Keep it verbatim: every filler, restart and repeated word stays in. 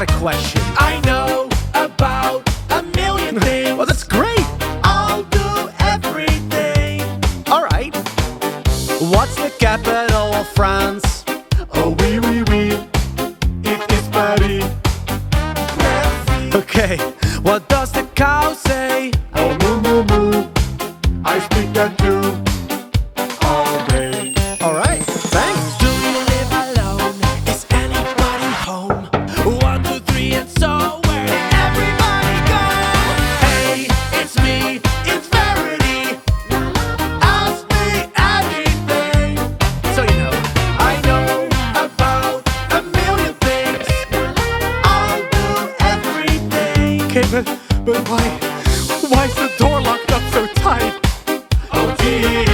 got a question. I know about a million things. Well, that's great. I'll do everything. All right. What's the capital of France? Oh, oui, oui, oui. It is Paris. Merci. Okay. What does the cow say? Oh, moo, moo, moo. I speak that too. All day. All right. Thanks. Do you live alone? Is anybody home? One, two, three, and so where did everybody go? Hey, it's me, it's Verity. Ask me anything. So you know. I know about a million things. I'll do everything. Okay, but, but why? Why is the door locked up so tight? Oh, gee.